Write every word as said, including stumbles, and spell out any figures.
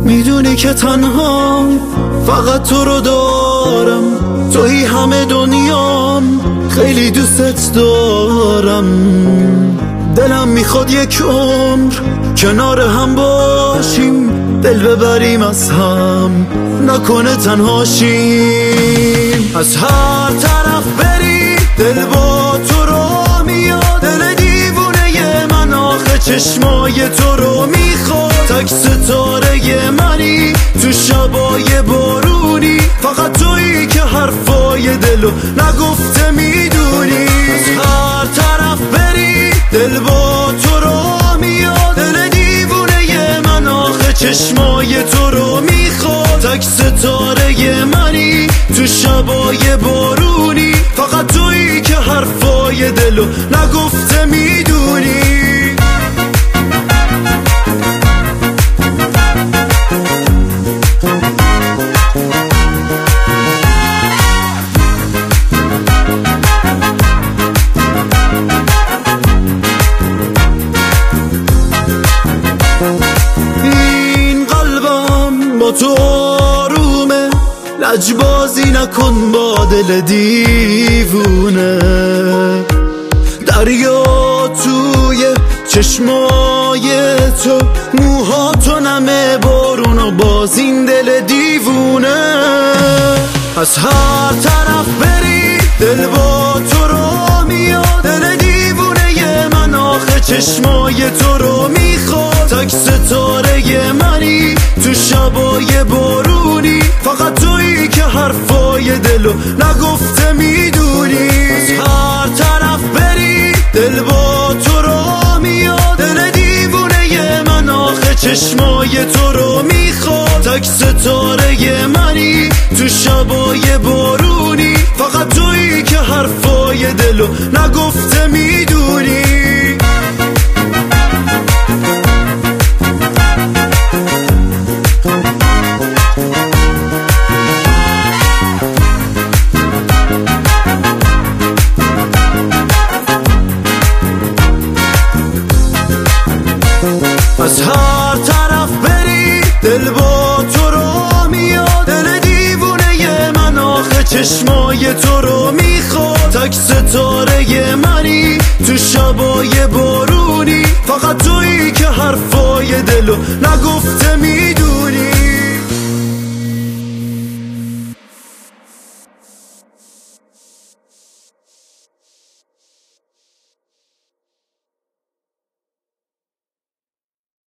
میدونی که تنها فقط تو رو دارم، توی همه دنیام، خیلی دوستت دارم. دلم میخواد یک عمر کنار هم باشیم، دل ببریم از هم، نکنه تنها شیم. از هر طرف بری دل با تو رو میاد، دل دیوونه من آخه چشمای تو رو میخواد. تک ستاره منی تو شبای بارونی، فقط تویی که حرفای دلو نگفته میدونی. از هر طرف بری دل با تو رو میاد، دل دیوونه من آخه چشمای تو رو میخواد. تک ستاره منی تو شبای بارونی، فقط تویی که حرفای دلو نگفته میدونی. این قلبم با تو آرومه، لجبازی نکن با دل دیوونه. دریا توی چشمای تو، موها تو نمه بارون و باز این دل دیوونه. از هر طرف بری دل با تو رو میاد، دل دیوونه من آخه چشمای تو رو میخواد. تک ستاره منی تو شبای بارونی، فقط تویی که حرفای دلو نگفته میدونی. از هر طرف بری دل با تو رو میاد، دل دیوونه من آخه چشمای تو رو میخواد. تک ستاره منی تو شبای بارونی، فقط تویی که حرفای دلو نگفته میدونی. از هر طرف بری دل با تو رو میاد، دل دیوونه من آخه چشمای تو رو میخواد. تک ستاره منی تو شبای بارونی، فقط تویی که حرفای دلو نگفته